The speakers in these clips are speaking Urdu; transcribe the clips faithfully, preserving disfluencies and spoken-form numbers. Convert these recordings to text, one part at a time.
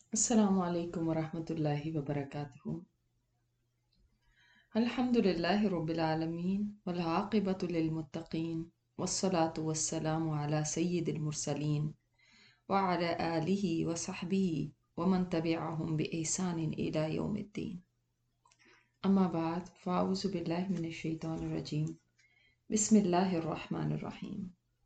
السلام علیکم ورحمۃ اللہ وبرکاتہ۔ الحمد للہ رب العالمین والعاقبۃ للمتقین والصلاة والسلام علی سید المرسلین وعلی آلہ وصحبہ ومن تبعہم بإحسان الی یوم الدین۔ اما بعد فاعوذ باللہ من الشیطان الرجیم، بسم اللہ الرحمن الرحیم۔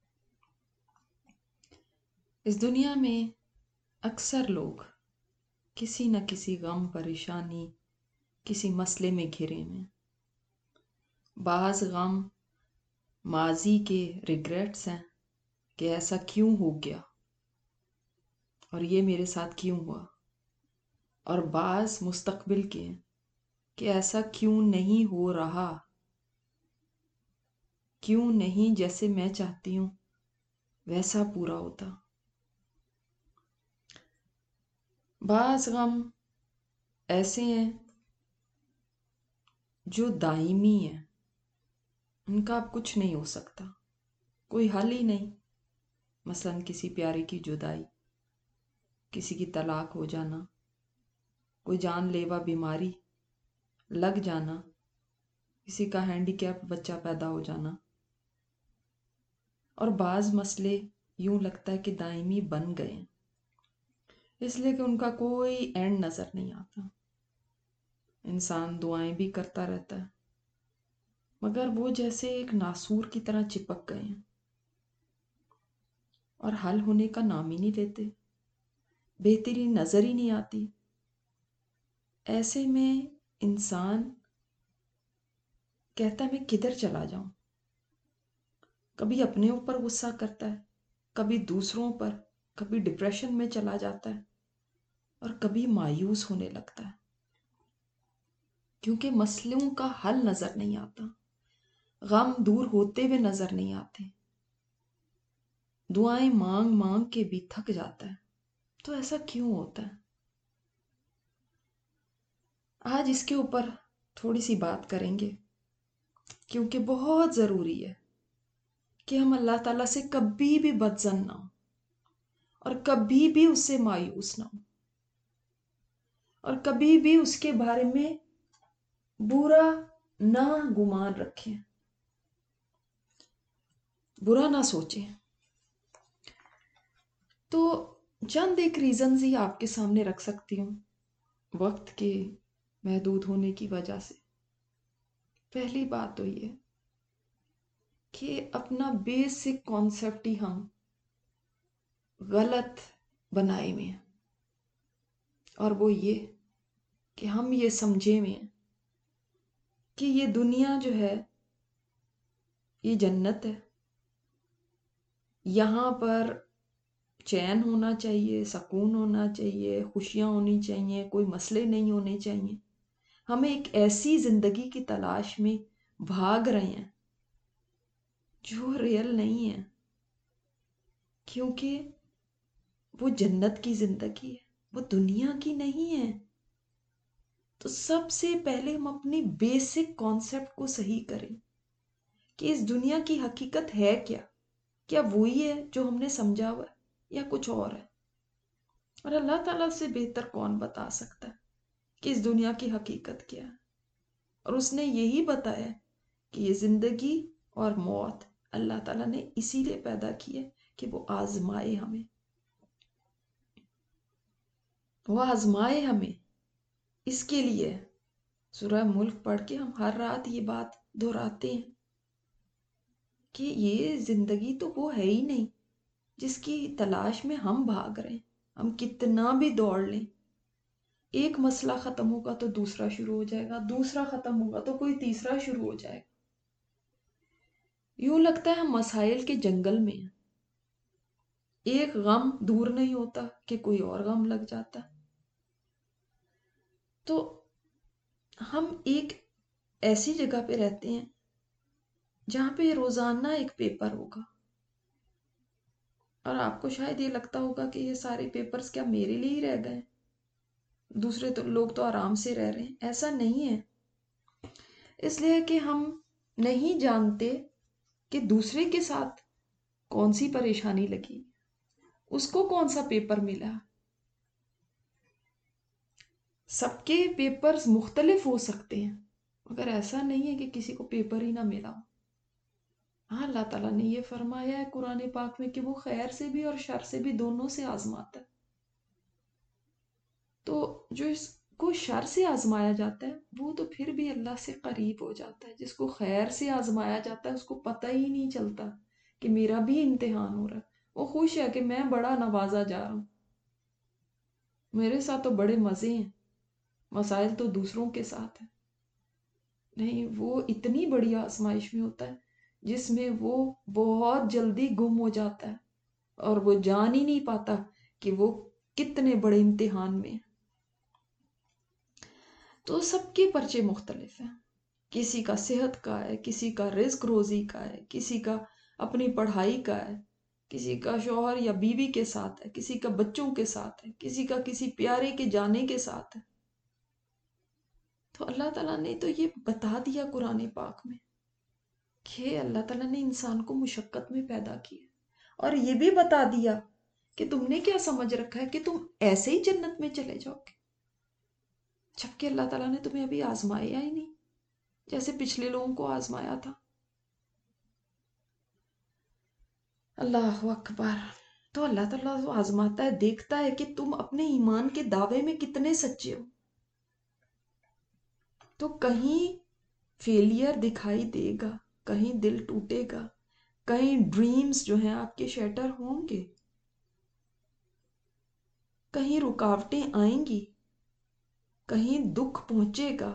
اس دنیا میں اکثر لوگ کسی نہ کسی غم، پریشانی، کسی مسئلے میں گھرے ہوئے ہیں۔ بعض غم ماضی کے ریگریٹس ہیں کہ ایسا کیوں ہو گیا اور یہ میرے ساتھ کیوں ہوا، اور بعض مستقبل کے ہیں کہ ایسا کیوں نہیں ہو رہا، کیوں نہیں جیسے میں چاہتی ہوں ویسا پورا ہوتا۔ بعض غم ایسے ہیں جو دائمی ہیں، ان کا اب کچھ نہیں ہو سکتا، کوئی حل ہی نہیں۔ مثلاً کسی پیارے کی جدائی، کسی کی طلاق ہو جانا، کوئی جان لیوا بیماری لگ جانا، کسی کا ہینڈی کیپ بچہ پیدا ہو جانا۔ اور بعض مسئلے یوں لگتا ہے کہ دائمی بن گئے ہیں، اس لیے کہ ان کا کوئی اینڈ نظر نہیں آتا۔ انسان دعائیں بھی کرتا رہتا ہے مگر وہ جیسے ایک ناسور کی طرح چپک گئے ہیں اور حل ہونے کا نام ہی نہیں لیتے، بہتری نظر ہی نہیں آتی۔ ایسے میں انسان کہتا ہے میں کدھر چلا جاؤں، کبھی اپنے اوپر غصہ کرتا ہے، کبھی دوسروں پر، کبھی ڈپریشن میں چلا جاتا ہے اور کبھی مایوس ہونے لگتا ہے، کیونکہ مسئلوں کا حل نظر نہیں آتا، غم دور ہوتے ہوئے نظر نہیں آتے، دعائیں مانگ مانگ کے بھی تھک جاتا ہے۔ تو ایسا کیوں ہوتا ہے؟ آج اس کے اوپر تھوڑی سی بات کریں گے، کیونکہ بہت ضروری ہے کہ ہم اللہ تعالیٰ سے کبھی بھی بدظن نہ ہوں اور کبھی بھی اس سے مایوس نہ ہوں اور کبھی بھی اس کے بارے میں برا نہ گمان رکھیں، برا نہ سوچیں۔ تو چند ایک ریزنز ہی آپ کے سامنے رکھ سکتی ہوں وقت کے محدود ہونے کی وجہ سے۔ پہلی بات تو یہ کہ اپنا بیسک کانسیپٹ ہی ہم غلط بنائے ہوئے ہیں، اور وہ یہ کہ ہم یہ سمجھے ہوئے ہیں کہ یہ دنیا جو ہے یہ جنت ہے، یہاں پر چین ہونا چاہیے، سکون ہونا چاہیے، خوشیاں ہونی چاہیے، کوئی مسئلے نہیں ہونے چاہیے۔ ہم ایک ایسی زندگی کی تلاش میں بھاگ رہے ہیں جو ریئل نہیں ہے، کیونکہ وہ جنت کی زندگی ہے، وہ دنیا کی نہیں ہے۔ تو سب سے پہلے ہم اپنی بیسک کانسیپٹ کو صحیح کریں کہ اس دنیا کی حقیقت ہے کیا، کیا وہی ہے جو ہم نے سمجھا ہوا ہے یا کچھ اور ہے؟ اور اللہ تعالیٰ سے بہتر کون بتا سکتا ہے کہ اس دنیا کی حقیقت کیا ہے؟ اور اس نے یہی بتایا کہ یہ زندگی اور موت اللہ تعالیٰ نے اسی لیے پیدا کی ہے کہ وہ آزمائے ہمیں، وہ آزمائے ہمیں اس کے لیے۔ سورہ ملک پڑھ کے ہم ہر رات یہ بات دہراتے ہیں کہ یہ زندگی تو وہ ہے ہی نہیں جس کی تلاش میں ہم بھاگ رہے ہیں۔ ہم کتنا بھی دوڑ لیں، ایک مسئلہ ختم ہوگا تو دوسرا شروع ہو جائے گا، دوسرا ختم ہوگا تو کوئی تیسرا شروع ہو جائے گا۔ یوں لگتا ہے ہم مسائل کے جنگل میں ہیں، ایک غم دور نہیں ہوتا کہ کوئی اور غم لگ جاتا۔ تو ہم ایک ایسی جگہ پہ رہتے ہیں جہاں پہ روزانہ ایک پیپر ہوگا، اور آپ کو شاید یہ لگتا ہوگا کہ یہ سارے پیپرز کیا میرے لیے ہی رہ گئے، دوسرے تو لوگ تو آرام سے رہ رہے ہیں۔ ایسا نہیں ہے، اس لیے کہ ہم نہیں جانتے کہ دوسرے کے ساتھ کون سی پریشانی لگی، اس کو کون سا پیپر ملا۔ سب کے پیپرز مختلف ہو سکتے ہیں، مگر ایسا نہیں ہے کہ کسی کو پیپر ہی نہ ملا ہو۔ ہاں، اللہ تعالیٰ نے یہ فرمایا ہے قرآن پاک میں کہ وہ خیر سے بھی اور شر سے بھی دونوں سے آزماتا ہے۔ تو جو اس کو شر سے آزمایا جاتا ہے وہ تو پھر بھی اللہ سے قریب ہو جاتا ہے، جس کو خیر سے آزمایا جاتا ہے اس کو پتہ ہی نہیں چلتا کہ میرا بھی امتحان ہو رہا ہے، وہ خوش ہے کہ میں بڑا نوازا جا رہا ہوں، میرے ساتھ تو بڑے مزے ہیں، مسائل تو دوسروں کے ساتھ ہیں۔ نہیں، وہ اتنی بڑی آزمائش میں ہوتا ہے جس میں وہ بہت جلدی گم ہو جاتا ہے اور وہ جان ہی نہیں پاتا کہ وہ کتنے بڑے امتحان میں ہے۔ تو سب کے پرچے مختلف ہیں، کسی کا صحت کا ہے، کسی کا رزق روزی کا ہے، کسی کا اپنی پڑھائی کا ہے، کسی کا شوہر یا بیوی کے ساتھ ہے، کسی کا بچوں کے ساتھ ہے، کسی کا کسی پیارے کے جانے کے ساتھ ہے۔ تو اللہ تعالیٰ نے تو یہ بتا دیا قرآن پاک میں کہ اللہ تعالیٰ نے انسان کو مشقت میں پیدا کیا، اور یہ بھی بتا دیا کہ تم نے کیا سمجھ رکھا ہے کہ تم ایسے ہی جنت میں چلے جاؤ گے، جبکہ اللہ تعالیٰ نے تمہیں ابھی آزمایا ہی نہیں جیسے پچھلے لوگوں کو آزمایا تھا۔ اللہ اکبر۔ تو اللہ تعالیٰ تو آزماتا ہے، دیکھتا ہے کہ تم اپنے ایمان کے دعوے میں کتنے سچے ہو۔ تو کہیں فیلئر دکھائی دے گا، کہیں دل ٹوٹے گا، کہیں ڈریمز جو ہیں آپ کے شیٹر ہوں گے، کہیں رکاوٹیں آئیں گی، کہیں دکھ پہنچے گا،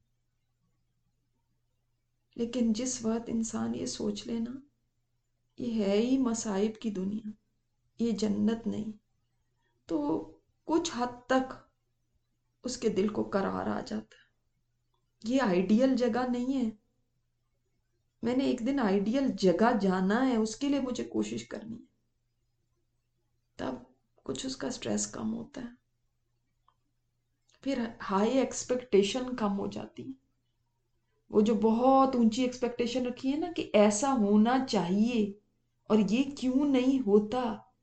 لیکن جس وقت انسان یہ سوچ لینا یہ ہے ہی مصائب کی دنیا، یہ جنت نہیں، تو کچھ حد تک اس کے دل کو قرار آ جاتا ہے۔ یہ آئیڈیل جگہ نہیں ہے، میں نے ایک دن آئیڈیل جگہ جانا ہے، اس کے لیے مجھے کوشش کرنی ہے، تب کچھ اس کا سٹریس کم ہوتا ہے، پھر ہائی ایکسپیکٹیشن کم ہو جاتی ہے۔ وہ جو بہت اونچی ایکسپیکٹیشن رکھی ہے نا کہ ایسا ہونا چاہیے اور یہ کیوں نہیں ہوتا،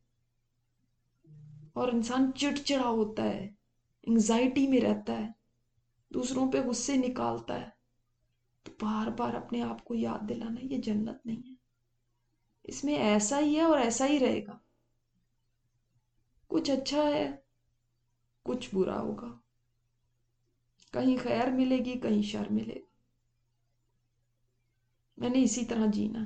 اور انسان چڑچڑا ہوتا ہے، انگزائٹی میں رہتا ہے، دوسروں پہ غصے نکالتا ہے، تو بار بار اپنے آپ کو یاد دلانا یہ جنت نہیں ہے، اس میں ایسا ہی ہے اور ایسا ہی رہے گا، کچھ اچھا ہے کچھ برا ہوگا، کہیں خیر ملے گی کہیں شر ملے گا، میں نے اسی طرح جینا۔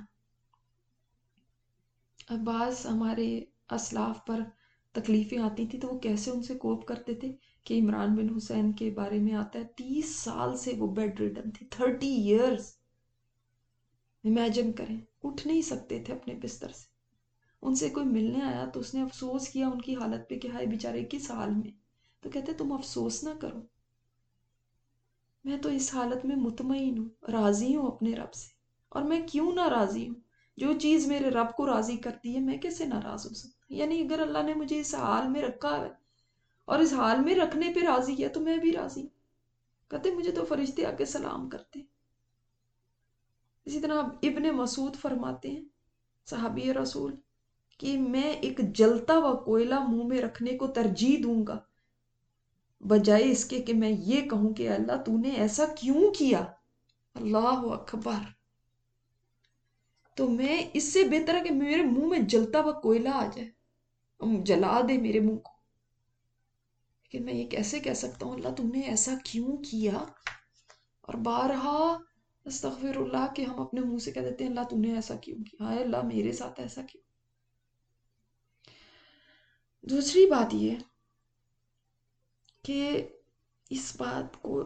اب بعض ہمارے اسلاف پر تکلیفیں آتی تھی تو وہ کیسے ان سے کوپ کرتے تھے کہ عمران بن حسین کے بارے میں آتا ہے تیس سال سے وہ بیڈ ریڈن تھے، تھرٹی ایئرز، امیجن کریں، اٹھ نہیں سکتے تھے اپنے بستر سے۔ ان سے کوئی ملنے آیا تو اس نے افسوس کیا ان کی حالت پہ کہ ہائے بیچارے کس حال میں، تو کہتے تم افسوس نہ کرو، میں تو اس حالت میں مطمئن ہوں، راضی ہوں اپنے رب سے، اور میں کیوں نہ راضی ہوں، جو چیز میرے رب کو راضی کرتی ہے میں کیسے ناراض ہو سکتا، یعنی اگر اللہ نے مجھے اس حال میں رکھا ہے اور اس حال میں رکھنے پہ راضی ہے تو میں بھی راضی ہوں۔ کہتے مجھے تو فرشتے آ کے سلام کرتے۔ اسی طرح ابن مسعود فرماتے ہیں، صحابی رسول، کہ میں ایک جلتا ہوا کوئلہ منہ میں رکھنے کو ترجیح دوں گا بجائے اس کے کہ میں یہ کہوں کہ اللہ تو نے ایسا کیوں کیا۔ اللہ اکبر۔ تو میں اس سے بہتر ہے کہ میرے منہ میں جلتا ہوا کوئلہ آ جائے، جلا دے میرے منہ کو، لیکن میں یہ کیسے کہہ سکتا ہوں اللہ تم نے ایسا کیوں کیا، اور بارہا استغفر اللہ کہ ہم اپنے منہ سے کہہ دیتے ہیں اللہ تم نے ایسا کیوں کیا، ہائے اللہ میرے ساتھ ایسا کیوں۔ دوسری بات یہ کہ اس بات کو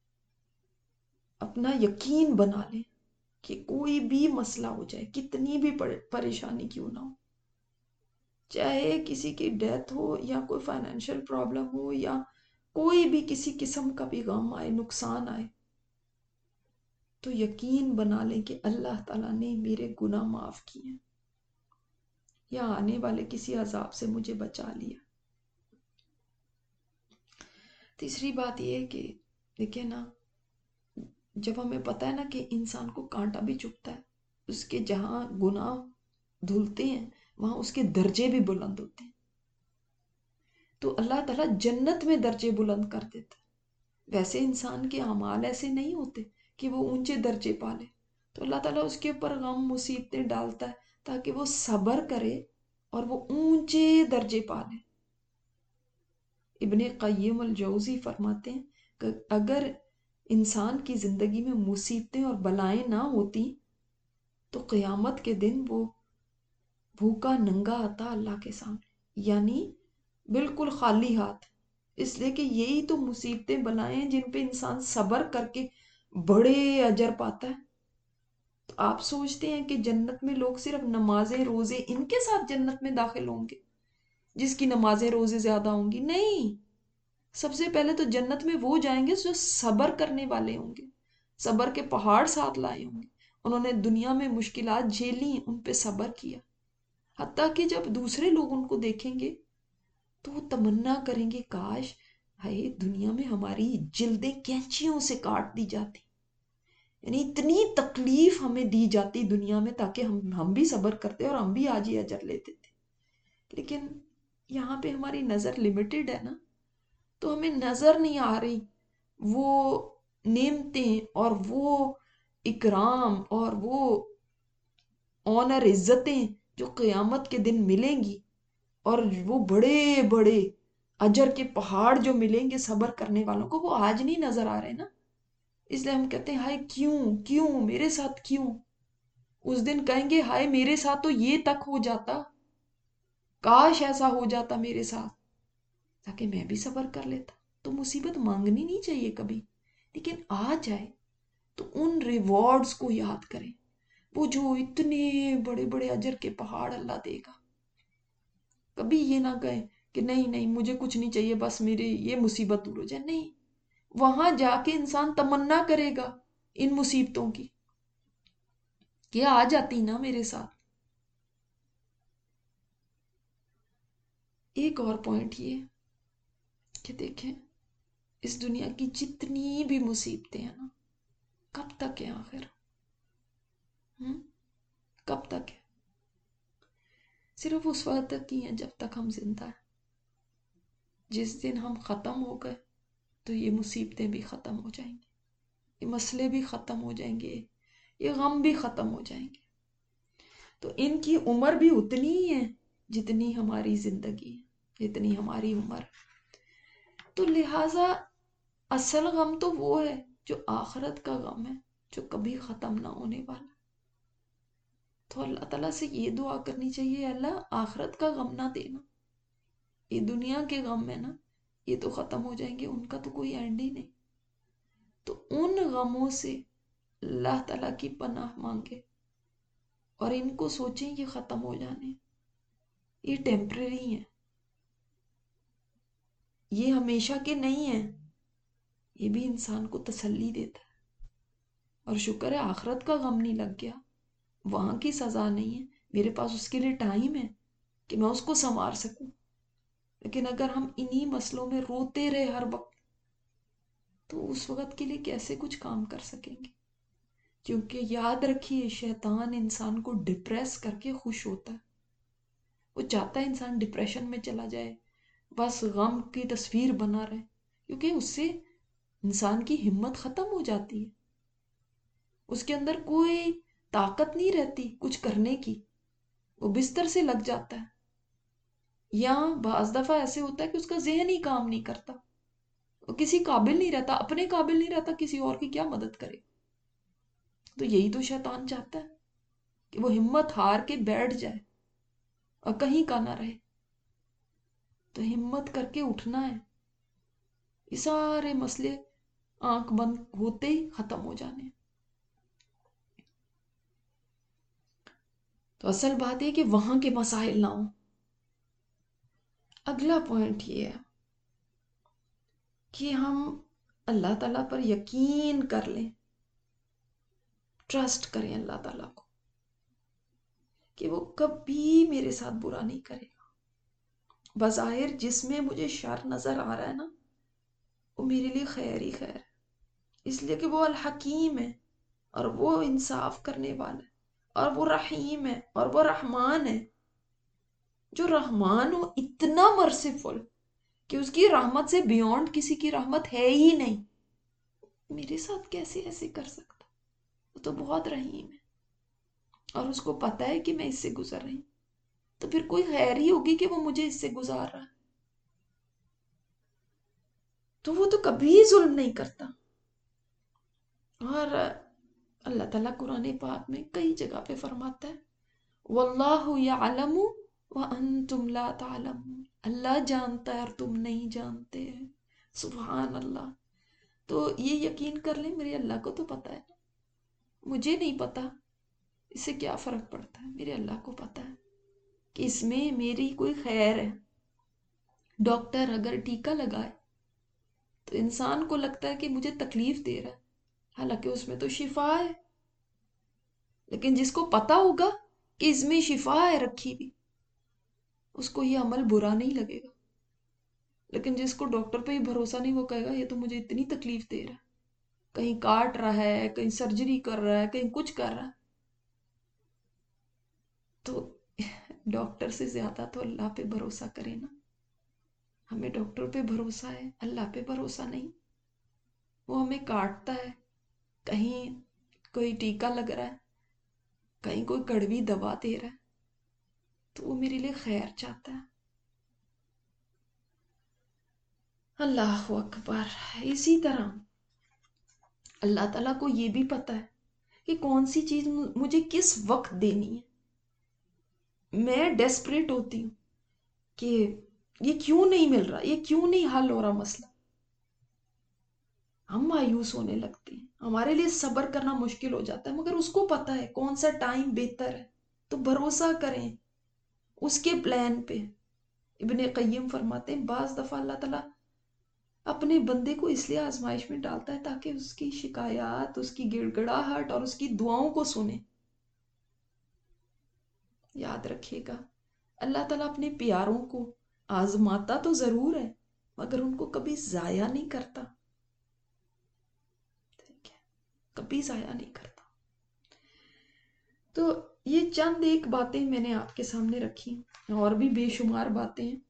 اپنا یقین بنا لیں کہ کوئی بھی مسئلہ ہو جائے، کتنی بھی پریشانی کیوں نہ ہو، چاہے کسی کی ڈیتھ ہو یا کوئی فائنینشیل پرابلم ہو یا کوئی بھی کسی قسم کا بھی غم آئے، نقصان آئے، تو یقین بنا لیں کہ اللہ تعالیٰ نے میرے گناہ معاف کیے یا آنے والے کسی عذاب سے مجھے بچا لیا۔ تیسری بات یہ ہے کہ دیکھیں نا، جب ہمیں پتہ ہے نا کہ انسان کو کانٹا بھی چبھتا ہے، اس کے جہاں گناہ دھلتے ہیں وہاں اس کے درجے بھی بلند ہوتے ہیں، تو اللہ تعالیٰ جنت میں درجے بلند کر دیتا ہے۔ ویسے انسان کے اعمال ایسے نہیں ہوتے کہ وہ اونچے درجے پالے، تو اللہ تعالیٰ اس کے اوپر غم مصیبتیں ڈالتا ہے تاکہ وہ صبر کرے اور وہ اونچے درجے پالے۔ ابن قیم الجوزی فرماتے ہیں کہ اگر انسان کی زندگی میں مصیبتیں اور بلائیں نہ ہوتی تو قیامت کے دن وہ بھوکا ننگا آتا اللہ کے سامنے، یعنی بالکل خالی ہاتھ، اس لیے کہ یہی تو مصیبتیں بلائیں ہیں جن پہ انسان صبر کر کے بڑے اجر پاتا ہے۔ تو آپ سوچتے ہیں کہ جنت میں لوگ صرف نمازیں روزے ان کے ساتھ جنت میں داخل ہوں گے، جس کی نمازیں روزے زیادہ ہوں گی؟ نہیں، سب سے پہلے تو جنت میں وہ جائیں گے جو صبر کرنے والے ہوں گے، صبر کے پہاڑ ساتھ لائے ہوں گے، انہوں نے دنیا میں مشکلات جھیلی، ان پہ صبر کیا، حتیٰ کہ جب دوسرے لوگ ان کو دیکھیں گے تو وہ تمنا کریں گے کاش ہائے دنیا میں ہماری جلدیں کینچیوں سے کاٹ دی جاتی، یعنی اتنی تکلیف ہمیں دی جاتی دنیا میں تاکہ ہم ہم بھی صبر کرتے اور ہم بھی آج ہی اجر لیتے تھے۔ لیکن یہاں پہ ہماری نظر لمیٹڈ ہے نا، تو ہمیں نظر نہیں آ رہی وہ نعمتیں اور وہ اکرام اور وہ آنر عزتیں جو قیامت کے دن ملیں گی، اور وہ بڑے بڑے اجر کے پہاڑ جو ملیں گے صبر کرنے والوں کو، وہ آج نہیں نظر آ رہے نا۔ اس لیے ہم کہتے ہیں ہائے کیوں کیوں میرے ساتھ کیوں؟ اس دن کہیں گے ہائے میرے ساتھ تو یہ تک ہو جاتا، کاش ایسا ہو جاتا میرے ساتھ تاکہ میں بھی صبر کر لیتا۔ تو مصیبت مانگنی نہیں چاہیے کبھی، لیکن آ جائے تو ان ریوارڈز کو یاد کریں، وہ جو اتنے بڑے بڑے اجر کے پہاڑ اللہ دے گا۔ کبھی یہ نہ کہیں کہ نہیں نہیں مجھے کچھ نہیں چاہیے، بس میری یہ مصیبت دور ہو جائے، نہیں، وہاں جا کے انسان تمنا کرے گا ان مصیبتوں کی کہ آ جاتی نا میرے ساتھ۔ ایک اور پوائنٹ یہ کہ دیکھیں اس دنیا کی جتنی بھی مصیبتیں ہیں نا، کب تک ہیں آخر؟ ہم کب تک ہے؟ صرف اس وقت تک کی ہیں جب تک ہم زندہ ہیں۔ جس دن ہم ختم ہو گئے تو یہ مصیبتیں بھی ختم ہو جائیں گی، یہ مسئلے بھی ختم ہو جائیں گے، یہ غم بھی ختم ہو جائیں گے۔ تو ان کی عمر بھی اتنی ہی ہے جتنی ہماری زندگی ہے، جتنی ہماری عمر۔ تو لہٰذا اصل غم تو وہ ہے جو آخرت کا غم ہے، جو کبھی ختم نہ ہونے والا۔ تو اللہ تعالیٰ سے یہ دعا کرنی چاہیے، اللہ آخرت کا غم نہ دینا، یہ دنیا کے غم ہے نا یہ تو ختم ہو جائیں گے، ان کا تو کوئی اینڈ ہی نہیں۔ تو ان غموں سے اللہ تعالیٰ کی پناہ مانگے اور ان کو سوچیں یہ ختم ہو جانے، یہ ٹیمپریری ہیں، یہ ہمیشہ کے نہیں ہیں۔ یہ بھی انسان کو تسلی دیتا ہے، اور شکر ہے آخرت کا غم نہیں لگ گیا، وہاں کی سزا نہیں ہے، میرے پاس اس کے لیے ٹائم ہے کہ میں اس کو سنوار سکوں۔ لیکن اگر ہم انہی مسئلوں میں روتے رہے ہر وقت تو اس وقت کے لیے کیسے کچھ کام کر سکیں گے؟ کیونکہ یاد رکھیے شیطان انسان کو ڈپریس کر کے خوش ہوتا ہے، وہ چاہتا ہے انسان ڈپریشن میں چلا جائے، بس غم کی تصویر بنا رہے، کیونکہ اس سے انسان کی ہمت ختم ہو جاتی ہے، اس کے اندر کوئی طاقت نہیں رہتی کچھ کرنے کی، وہ بستر سے لگ جاتا ہے، یا بعض دفعہ ایسے ہوتا ہے کہ اس کا ذہن ہی کام نہیں کرتا، وہ کسی قابل نہیں رہتا، اپنے قابل نہیں رہتا، کسی اور کی کیا مدد کرے۔ تو یہی تو شیطان چاہتا ہے کہ وہ ہمت ہار کے بیٹھ جائے اور کہیں کا نہ رہے۔ تو ہمت کر کے اٹھنا ہے، یہ سارے مسئلے آنکھ بند ہوتے ہی ختم ہو جانے ہیں۔ تو اصل بات ہے کہ وہاں کے مسائل نہ ہوں۔ اگلا پوائنٹ یہ ہے کہ ہم اللہ تعالیٰ پر یقین کر لیں، ٹرسٹ کریں اللہ تعالیٰ کو کہ وہ کبھی میرے ساتھ برا نہیں کرے گا۔ بظاہر جس میں مجھے شر نظر آ رہا ہے نا وہ میرے لیے خیر ہی خیر ہے، اس لیے کہ وہ الحکیم ہے اور وہ انصاف کرنے والا ہے اور وہ رحیم ہے اور وہ رحمان ہے۔ جو رحمان ہو اتنا مرسیفل کہ اس کی رحمت سے بیونڈ کسی کی رحمت ہے ہی نہیں، میرے ساتھ کیسے ایسے کر سکتا؟ وہ تو بہت رحیم ہے، اور اس کو پتا ہے کہ میں اس سے گزر رہی ہوں، تو پھر کوئی خیر ہی ہوگی کہ وہ مجھے اس سے گزار رہا ہے۔ تو وہ تو کبھی ظلم نہیں کرتا۔ اور اللہ تعالیٰ قرآن پاک میں کئی جگہ پہ فرماتا ہے واللہ یعلم وانتم لا تعلمون، اللہ جانتا ہے اور تم نہیں جانتے۔ سبحان اللہ۔ تو یہ یقین کر لیں میرے اللہ کو تو پتا ہے، مجھے نہیں پتا، اس سے کیا فرق پڑتا ہے، میرے اللہ کو پتا ہے کہ اس میں میری کوئی خیر ہے۔ ڈاکٹر اگر ٹیکہ لگائے تو انسان کو لگتا ہے کہ مجھے تکلیف دے رہا ہے، حالانکہ اس میں تو شفا ہے، لیکن جس کو پتا ہوگا کہ اس میں شفا ہے رکھی بھی، اس کو یہ عمل برا نہیں لگے گا۔ لیکن جس کو ڈاکٹر پہ ہی بھروسہ نہیں، وہ کہے گا یہ تو مجھے اتنی تکلیف دے رہا ہے، کہیں کاٹ رہا ہے، کہیں سرجری کر رہا ہے، کہیں کچھ کر رہا ہے۔ تو ڈاکٹر سے زیادہ تو اللہ پہ بھروسہ کرے نا۔ ہمیں ڈاکٹر پہ بھروسہ ہے، اللہ پہ بھروسہ نہیں۔ وہ ہمیں کاٹتا ہے، کہیں کوئی ٹیکہ لگ رہا ہے، کہیں کوئی کڑوی دوا دے رہا ہے، تو وہ میرے لیے خیر چاہتا ہے۔ اللہ اکبر۔ اسی طرح اللہ تعالیٰ کو یہ بھی پتا ہے کہ کون سی چیز مجھے کس وقت دینی ہے۔ میں ڈیسپریٹ ہوتی ہوں کہ یہ کیوں نہیں مل رہا، یہ کیوں نہیں حل ہو رہا مسئلہ، ہم مایوس ہونے لگتے ہیں، ہمارے لیے صبر کرنا مشکل ہو جاتا ہے، مگر اس کو پتا ہے کون سا ٹائم بہتر ہے، تو بھروسہ کریں اس کے پلان پہ۔ ابن قیم فرماتے ہیں بعض دفعہ اللہ تعالیٰ اپنے بندے کو اس لیے آزمائش میں ڈالتا ہے تاکہ اس کی شکایات، اس کی گڑ گڑاہٹ اور اس کی دعاؤں کو سنے۔ یاد رکھیے گا اللہ تعالیٰ اپنے پیاروں کو آزماتا تو ضرور ہے، مگر ان کو کبھی ضائع نہیں کرتا، ٹھیک ہے، کبھی ضائع نہیں کرتا۔ تو یہ چند ایک باتیں میں نے آپ کے سامنے رکھی، اور بھی بے شمار باتیں ہیں،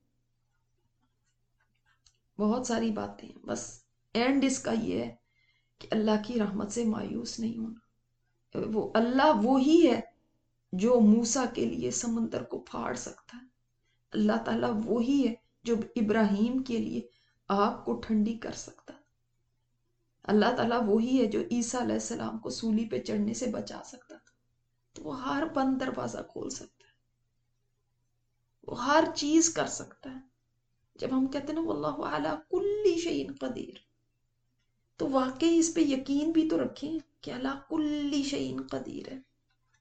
بہت ساری باتیں ہیں، بس اینڈ اس کا یہ ہے کہ اللہ کی رحمت سے مایوس نہیں ہونا۔ وہ اللہ وہی ہے جو موسیٰ کے لیے سمندر کو پھاڑ سکتا ہے، اللہ تعالیٰ وہی ہے جو ابراہیم کے لیے آگ کو ٹھنڈی کر سکتا ہے، اللہ تعالیٰ وہی ہے جو عیسیٰ علیہ السلام کو سولی پہ چڑھنے سے بچا سکتا تھا۔ تو وہ ہر بند دروازہ کھول سکتا ہے، وہ ہر چیز کر سکتا ہے۔ جب ہم کہتے ہیں نا واللہ علی کل شیء قدیر، تو واقعی اس پہ یقین بھی تو رکھیں کہ اللہ کل شیء قدیر ہے۔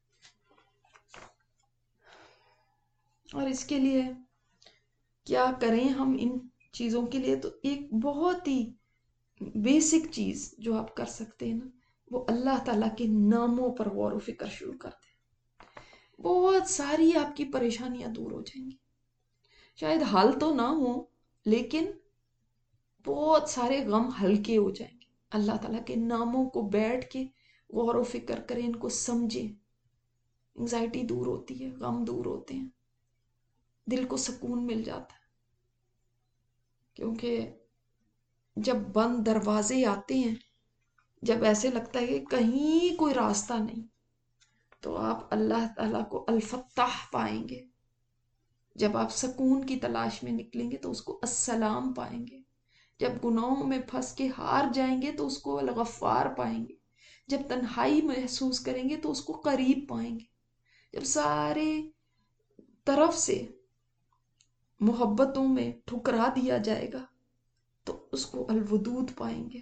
اور اس کے لیے کیا کریں ہم ان چیزوں کے لیے؟ تو ایک بہت ہی بیسک چیز جو آپ کر سکتے ہیں نا، وہ اللہ تعالیٰ کے ناموں پر غور و فکر شروع کر دیں، بہت ساری آپ کی پریشانیاں دور ہو جائیں گی۔ شاید حل تو نہ ہو، لیکن بہت سارے غم ہلکے ہو جائیں گے۔ اللہ تعالیٰ کے ناموں کو بیٹھ کے غور و فکر کریں، ان کو سمجھیں، انگزائٹی دور ہوتی ہے، غم دور ہوتے ہیں، دل کو سکون مل جاتا ہے۔ کیونکہ جب بند دروازے آتے ہیں، جب ایسے لگتا ہے کہ کہیں کوئی راستہ نہیں، تو آپ اللہ تعالیٰ کو الفتاح پائیں گے۔ جب آپ سکون کی تلاش میں نکلیں گے تو اس کو السلام پائیں گے۔ جب گناہوں میں پھنس کے ہار جائیں گے تو اس کو الغفار پائیں گے۔ جب تنہائی محسوس کریں گے تو اس کو قریب پائیں گے۔ جب سارے طرف سے محبتوں میں ٹھکرا دیا جائے گا تو اس کو الودود پائیں گے۔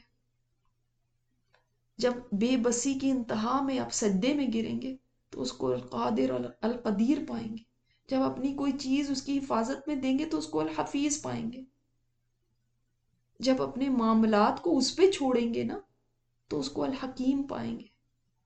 جب بے بسی کی انتہا میں آپ سجدے میں گریں گے تو اس کو القادر القدیر پائیں گے۔ جب اپنی کوئی چیز اس کی حفاظت میں دیں گے تو اس کو الحفیظ پائیں گے۔ جب اپنے معاملات کو اس پہ چھوڑیں گے نا تو اس کو الحکیم پائیں گے۔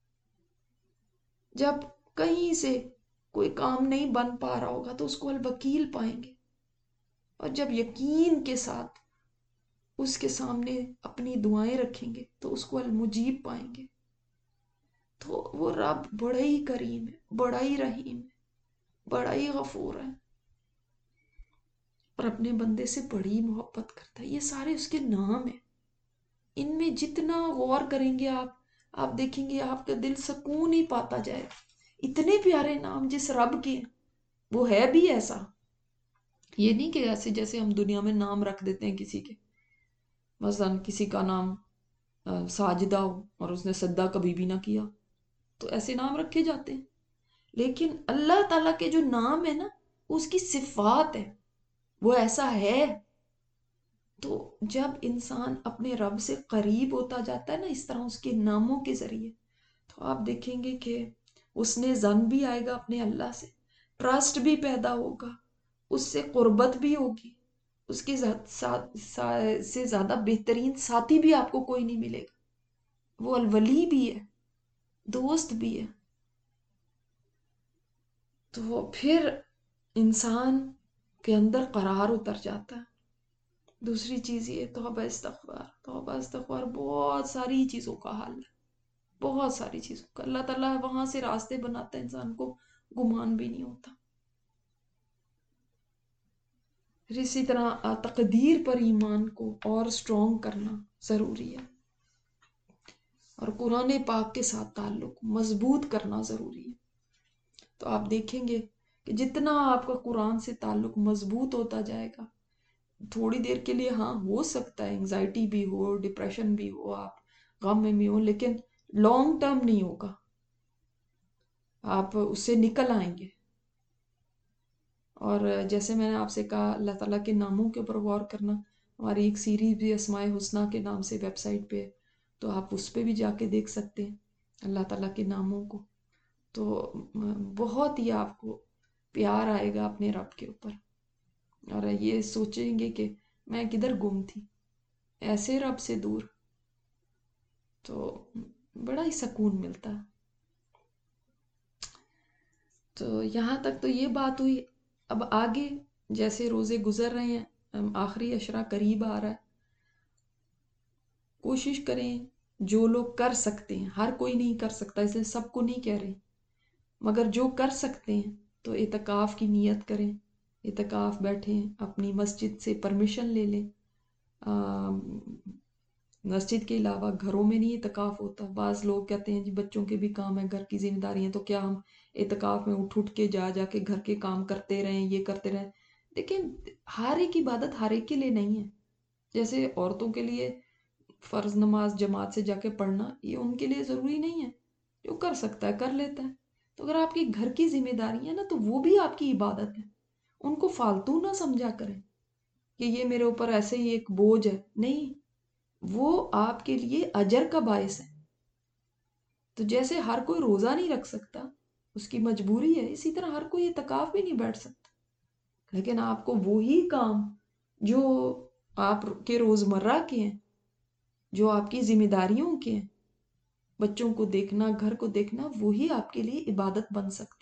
جب کہیں سے کوئی کام نہیں بن پا رہا ہوگا تو اس کو الوکیل پائیں گے۔ اور جب یقین کے ساتھ اس کے سامنے اپنی دعائیں رکھیں گے تو اس کو المجیب پائیں گے۔ تو وہ رب بڑا ہی کریم ہے، بڑا ہی رحیم ہے، بڑا ہی غفور ہے، اور اپنے بندے سے بڑی محبت کرتا ہے۔ یہ سارے اس کے نام ہیں، ان میں جتنا غور کریں گے آپ آپ دیکھیں گے آپ کا دل سکون ہی پاتا جائے گا. اتنے پیارے نام جس رب کے ہیں، وہ ہے بھی ایسا. یہ نہیں کہ ایسے جیسے ہم دنیا میں نام رکھ دیتے ہیں کسی کے، مثلا کسی کا نام ساجدہ ہو اور اس نے سجدہ کبھی بھی نہ کیا، تو ایسے نام رکھے جاتے ہیں. لیکن اللہ تعالیٰ کے جو نام ہے نا، اس کی صفات ہے، وہ ایسا ہے. تو جب انسان اپنے رب سے قریب ہوتا جاتا ہے نا اس طرح اس کے ناموں کے ذریعے، تو آپ دیکھیں گے کہ اس نے زن بھی آئے گا اپنے اللہ سے، ٹرسٹ بھی پیدا ہوگا، اس سے قربت بھی ہوگی. اس کے سے زیادہ بہترین ساتھی بھی آپ کو کوئی نہیں ملے گا. وہ الولی بھی ہے، دوست بھی ہے. تو پھر انسان کے اندر قرار اتر جاتا ہے. دوسری چیز یہ توبہ استغفار. توبہ استغفار بہت ساری چیزوں کا حل ہے، بہت ساری چیزوں کا. اللہ تعالیٰ وہاں سے راستے بناتا ہے، انسان کو گمان بھی نہیں ہوتا. پھر اسی طرح تقدیر پر ایمان کو اور سٹرونگ کرنا ضروری ہے، اور قرآن پاک کے ساتھ تعلق مضبوط کرنا ضروری ہے. تو آپ دیکھیں گے کہ جتنا آپ کا قرآن سے تعلق مضبوط ہوتا جائے گا، تھوڑی دیر کے لیے ہاں ہو سکتا ہے انگزائٹی بھی ہو، ڈپریشن بھی ہو، آپ غم میں بھی ہو، لیکن لانگ ٹرم نہیں ہوگا. آپ اس سے نکل آئیں گے. اور جیسے میں نے آپ سے کہا اللہ تعالیٰ کے ناموں کے اوپر غور کرنا، ہماری ایک سیریز بھی اسماء الحسنیٰ کے نام سے ویب سائٹ پہ، تو آپ اس پہ بھی جا کے دیکھ سکتے ہیں اللہ تعالیٰ کے ناموں کو. تو بہت ہی آپ کو پیار آئے گا اپنے رب کے اوپر، اور یہ سوچیں گے کہ میں کدھر گم تھی، ایسے رب سے دور. تو بڑا ہی سکون ملتا ہے. تو یہاں تک تو یہ بات ہوئی. اب آگے جیسے روزے گزر رہے ہیں، آخری عشرہ قریب آ رہا ہے، کوشش کریں جو لوگ کر سکتے ہیں، ہر کوئی نہیں کر سکتا اس لیے سب کو نہیں کہہ رہے، مگر جو کر سکتے ہیں تو اعتکاف کی نیت کریں. اعتکاف بیٹھیں، اپنی مسجد سے پرمیشن لے لیں. مسجد کے علاوہ گھروں میں نہیں اعتکاف ہوتا. بعض لوگ کہتے ہیں جی بچوں کے بھی کام ہے، گھر کی ذمہ داری ہیں، تو کیا ہم اعتکاف میں اٹھ اٹھ کے جا جا کے گھر کے کام کرتے رہیں، یہ کرتے رہیں. لیکن ہر ایک عبادت ہر ایک کے لیے نہیں ہے. جیسے عورتوں کے لیے فرض نماز جماعت سے جا کے پڑھنا یہ ان کے لیے ضروری نہیں ہے، جو کر سکتا ہے کر لیتا ہے. تو اگر آپ کی گھر کی ذمہ داری ہے نا، تو وہ بھی آپ کی عبادت ہے. ان کو فالتو نہ سمجھا کریں کہ یہ میرے اوپر ایسے ہی ایک بوجھ ہے، نہیں، وہ آپ کے لیے اجر کا باعث ہے. تو جیسے ہر کوئی روزہ نہیں رکھ سکتا، اس کی مجبوری ہے، اسی طرح ہر کوئی اعتکاف بھی نہیں بیٹھ سکتا. لیکن آپ کو وہی کام جو آپ کے روزمرہ کے ہیں، جو آپ کی ذمہ داریوں کے ہیں، بچوں کو دیکھنا، گھر کو دیکھنا، وہی آپ کے لیے عبادت بن سکتے.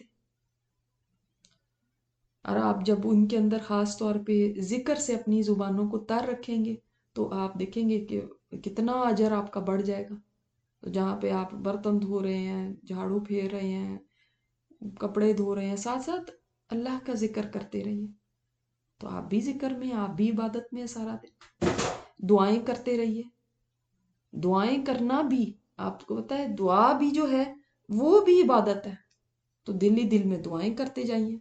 اور آپ جب ان کے اندر خاص طور پہ ذکر سے اپنی زبانوں کو تر رکھیں گے، تو آپ دیکھیں گے کہ کتنا اجر آپ کا بڑھ جائے گا. تو جہاں پہ آپ برتن دھو رہے ہیں، جھاڑو پھیر رہے ہیں، کپڑے دھو رہے ہیں، ساتھ ساتھ اللہ کا ذکر کرتے رہیے. تو آپ بھی ذکر میں، آپ بھی عبادت میں سارا دن. دعائیں کرتے رہیے. دعائیں کرنا بھی آپ کو پتا ہے، دعا بھی جو ہے وہ بھی عبادت ہے. تو دل ہی دل میں دعائیں کرتے جائیے.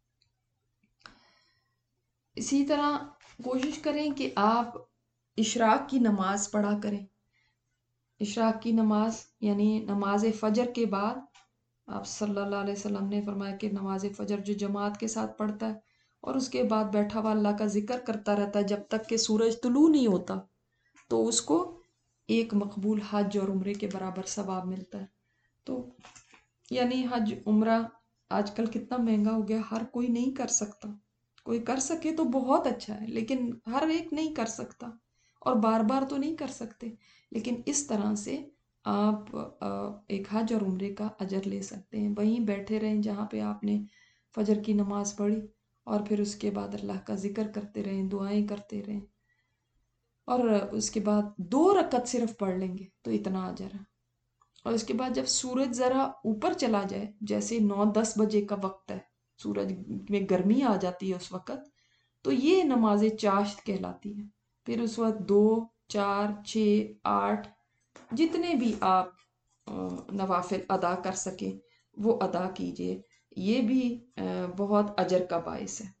اسی طرح کوشش کریں کہ آپ اشراق کی نماز پڑھا کریں. اشراق کی نماز یعنی نماز فجر کے بعد آپ صلی اللہ علیہ وسلم نے فرمایا کہ نماز فجر جو جماعت کے ساتھ پڑھتا ہے اور اس کے بعد بیٹھا ہوا اللہ کا ذکر کرتا رہتا ہے جب تک کہ سورج طلوع نہیں ہوتا، تو اس کو ایک مقبول حج اور عمرے کے برابر ثواب ملتا ہے. تو یعنی حج عمرہ آج کل کتنا مہنگا ہو گیا، ہر کوئی نہیں کر سکتا. کوئی کر سکے تو بہت اچھا ہے، لیکن ہر ایک نہیں کر سکتا اور بار بار تو نہیں کر سکتے. لیکن اس طرح سے آپ ایک حج اور عمرے کا اجر لے سکتے ہیں. وہیں بیٹھے رہیں جہاں پہ آپ نے فجر کی نماز پڑھی، اور پھر اس کے بعد اللہ کا ذکر کرتے رہیں، دعائیں کرتے رہیں، اور اس کے بعد دو رکعت صرف پڑھ لیں گے تو اتنا اجر ہے. اور اس کے بعد جب سورج ذرا اوپر چلا جائے، جیسے نو دس بجے کا وقت ہے، سورج میں گرمی آ جاتی ہے اس وقت، تو یہ نماز چاشت کہلاتی ہے. پھر اس وقت دو چار چھ آٹھ جتنے بھی آپ نوافل ادا کر سکیں وہ ادا کیجئے، یہ بھی بہت اجر کا باعث ہے۔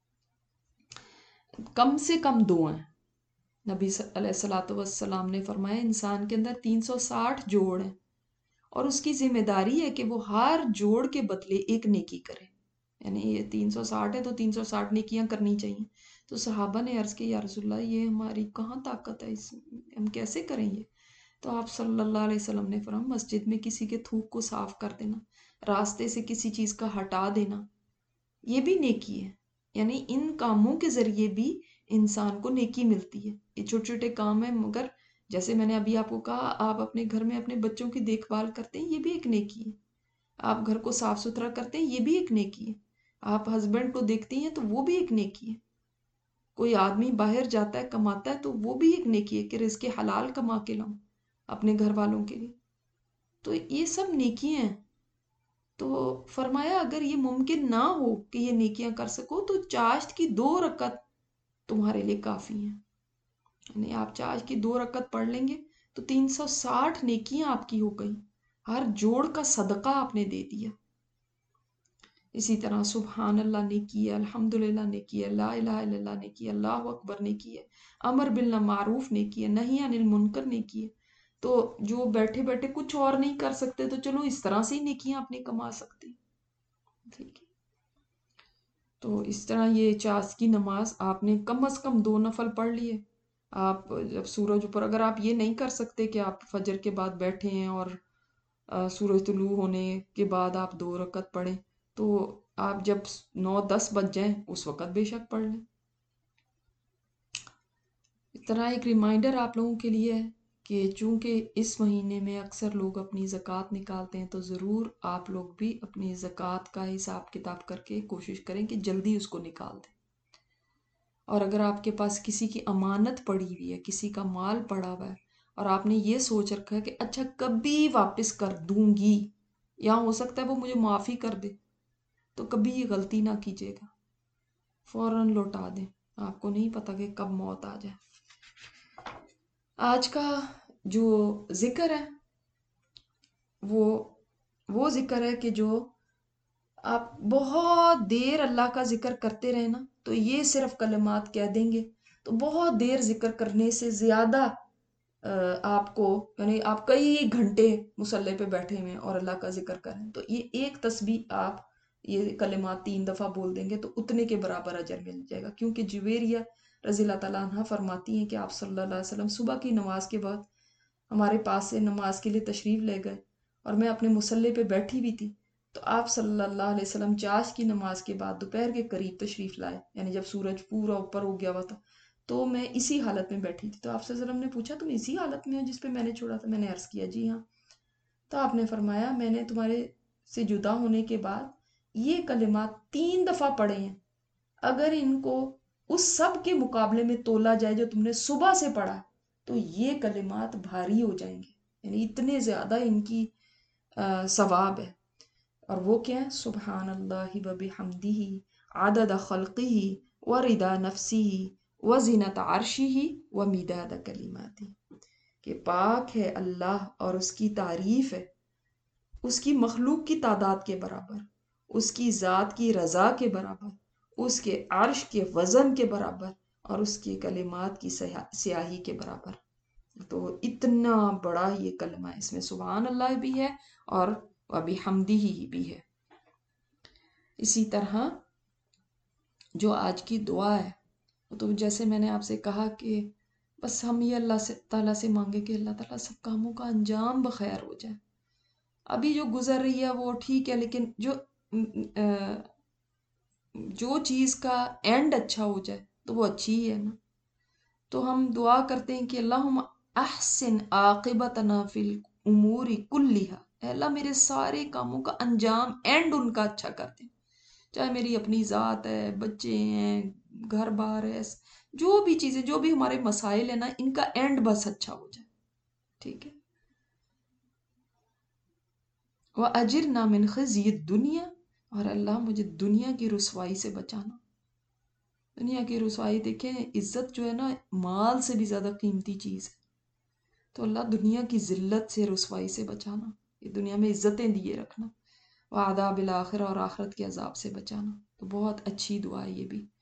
کم سے کم دو ہیں، نبی علیہ الصلوۃ والسلام نے فرمایا انسان کے اندر تین سو ساٹھ جوڑ ہیں اور اس کی ذمہ داری ہے کہ وہ ہر جوڑ کے بدلے ایک نیکی کرے، یعنی یہ تین سو ساٹھ ہے تو تین سو ساٹھ نیکیاں کرنی چاہیے۔ تو صحابہ نے عرض کی یا رسول اللہ یہ ہماری کہاں طاقت ہے، اس ہم کیسے کریں یہ؟ تو آپ صلی اللہ علیہ وسلم نے فرمایا مسجد میں کسی کے تھوک کو صاف کر دینا، راستے سے کسی چیز کا ہٹا دینا، یہ بھی نیکی ہے۔ یعنی ان کاموں کے ذریعے بھی انسان کو نیکی ملتی ہے۔ یہ چھوٹے چھوٹے کام ہیں، مگر جیسے میں نے ابھی آپ کو کہا آپ اپنے گھر میں اپنے بچوں کی دیکھ بھال کرتے ہیں، یہ بھی ایک نیکی ہے۔ آپ گھر کو صاف ستھرا کرتے ہیں، یہ بھی ایک نیکی ہے۔ آپ ہسبینڈ کو دیکھتے ہیں تو وہ بھی ایک نیکی ہے۔ کوئی آدمی باہر جاتا ہے کماتا ہے تو وہ بھی ایک نیکی ہے کہ رزق حلال کما کے لاؤں اپنے گھر والوں کے لیے، تو یہ سب نیکیاں ہیں۔ تو فرمایا اگر یہ ممکن نہ ہو کہ یہ نیکیاں کر سکو تو چاشت کی دو رکعت تمہارے لیے کافی ہیں، یعنی آپ چاشت کی دو رکعت پڑھ لیں گے تو تین سو ساٹھ نیکیاں آپ کی ہو گئی، ہر جوڑ کا صدقہ آپ نے دے دیا۔ اسی طرح سبحان اللہ نیکی ہے، الحمدللہ نیکی ہے، لا الہ الا اللہ نیکی ہے، اللہ اکبر نیکی ہے، امر بالمعروف نیکی ہے، نہی عن المنکر نیکی ہے۔ تو جو بیٹھے بیٹھے کچھ اور نہیں کر سکتے تو چلو اس طرح سے ہی نیکیاں اپنی کما سکتے، ٹھیک ہے۔ تو اس طرح یہ چاش کی نماز آپ نے کم از کم دو نفل پڑھ لیے۔ آپ جب سورج اوپر، اگر آپ یہ نہیں کر سکتے کہ آپ فجر کے بعد بیٹھے ہیں اور سورج طلوع ہونے کے بعد آپ دو رکعت پڑھیں تو آپ جب نو دس بج جائیں اس وقت بے شک پڑھ لیں۔ اس طرح ایک ریمائنڈر آپ لوگوں کے لیے ہے کہ چونکہ اس مہینے میں اکثر لوگ اپنی زکوٰۃ نکالتے ہیں تو ضرور آپ لوگ بھی اپنی زکوٰۃ کا حساب کتاب کر کے کوشش کریں کہ جلدی اس کو نکال دیں۔ اور اگر آپ کے پاس کسی کی امانت پڑی ہوئی ہے، کسی کا مال پڑا ہوا ہے اور آپ نے یہ سوچ رکھا ہے کہ اچھا کبھی واپس کر دوں گی یا ہو سکتا ہے وہ مجھے معافی کر دے، تو کبھی یہ غلطی نہ کیجیے گا، فوراً لوٹا دیں، آپ کو نہیں پتا کہ کب موت آ جائے۔ آج کا جو ذکر ہے وہ وہ ذکر ہے کہ جو آپ بہت دیر اللہ کا ذکر کرتے رہے نا، تو یہ صرف کلمات کہہ دیں گے تو بہت دیر ذکر کرنے سے زیادہ آپ کو، یعنی آپ کئی گھنٹے مصلی پہ بیٹھے ہوئے اور اللہ کا ذکر کریں تو یہ ایک تسبیح آپ یہ کلمات تین دفعہ بول دیں گے تو اتنے کے برابر اجر مل جائے گا۔ کیونکہ جویریہ رضی اللہ تعالیٰ عنہ فرماتی ہیں کہ آپ صلی اللہ علیہ وسلم صبح کی نماز کے بعد ہمارے پاس سے نماز کے لیے تشریف لے گئے اور میں اپنے مصلی پہ بیٹھی بھی تھی، تو آپ صلی اللہ علیہ وسلم چاش کی نماز کے بعد دوپہر کے قریب تشریف لائے، یعنی جب سورج پورا اوپر ہو گیا ہوا تھا، تو میں اسی حالت میں بیٹھی تھی۔ تو آپ صلی اللہ علیہ وسلم نے پوچھا تم اسی حالت میں ہو جس پہ میں نے چھوڑا تھا؟ میں نے عرض کیا جی ہاں۔ تو آپ نے فرمایا میں نے تمہارے سے جدا ہونے کے بعد یہ کلمات تین دفعہ پڑھے ہیں، اگر ان کو اس سب کے مقابلے میں تولا جائے جو تم نے صبح سے پڑھا تو یہ کلمات بھاری ہو جائیں گے، یعنی اتنے زیادہ ان کی ثواب ہے۔ اور وہ کیا ہے؟ سبحان اللہ و بحمدہ عدد خلقہ و رضا نفسہ و زینت عرشہ و مداد کلماتہ، کہ پاک ہے اللہ اور اس کی تعریف ہے اس کی مخلوق کی تعداد کے برابر، اس کی ذات کی رضا کے برابر، اس کے عرش کے وزن کے برابر اور اس کی کلمات کی سیاہی کے برابر۔ تو اتنا بڑا یہ کلمہ ہے، اس میں سبحان اللہ بھی ہے اور وبحمدہ بھی ہے۔ اسی طرح جو آج کی دعا ہے تو جیسے میں نے آپ سے کہا کہ بس ہم یہ اللہ سے تعالیٰ سے مانگے کہ اللہ تعالیٰ سب کاموں کا انجام بخیر ہو جائے۔ ابھی جو گزر رہی ہے وہ ٹھیک ہے، لیکن جو جو چیز کا اینڈ اچھا ہو جائے تو وہ اچھی ہی ہے نا۔ تو ہم دعا کرتے ہیں کہ اللہم احسن عاقبتنا فی الامور کلہا، اے اللہ میرے سارے کاموں کا انجام اینڈ ان کا اچھا کر دیں، چاہے میری اپنی ذات ہے، بچے ہیں، گھر بار ہے، جو بھی چیزیں جو بھی ہمارے مسائل ہیں نا ان کا اینڈ بس اچھا ہو جائے، ٹھیک ہے۔ وَأَجِرْنَا مِنْ خِزْيِ الدُّنْيَا، اور اللہ مجھے دنیا کی رسوائی سے بچانا، دنیا کی رسوائی دیکھیں، عزت جو ہے نا مال سے بھی زیادہ قیمتی چیز ہے. تو اللہ دنیا کی ذلت سے، رسوائی سے بچانا، یہ دنیا میں عزتیں دیے رکھنا، وعذاب الآخرہ اور آخرت کے عذاب سے بچانا. تو بہت اچھی دعا ہے یہ بھی.